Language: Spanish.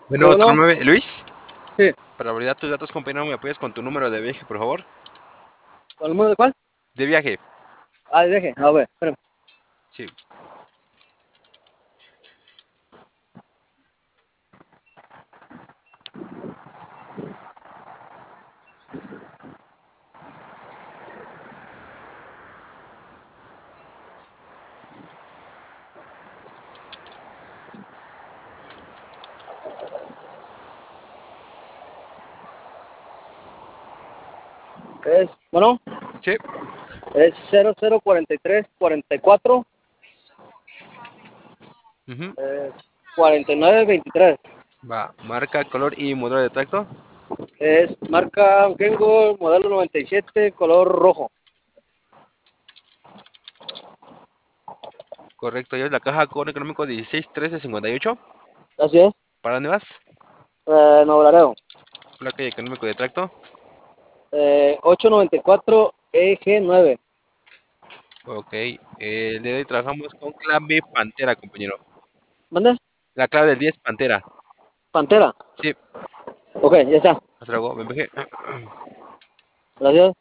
Bueno, Bueno, turno 9. Luis, sí. para validar tus datos, compañero, ¿me apoyas con tu número de viaje, por favor? ¿El número de cuál? De viaje. Ah, deje. A ver, espérame. Sí. Bueno, Sí. es 004344 Ujú. 4923. Va, marca, color y modelo de tracto. Es marca Kengo, modelo 97, color rojo. Correcto, ya es la caja con económico 161358. Así es. ¿Para dónde vas? Nuevo Laredo. Placa y económico de tracto. 894 EG9. Ok, el día de hoy trabajamos con clave Pantera, compañero. ¿Mande? La clave del 10 Pantera. Pantera. Sí, Ok, ya está. hasta luego, me bajé. Gracias.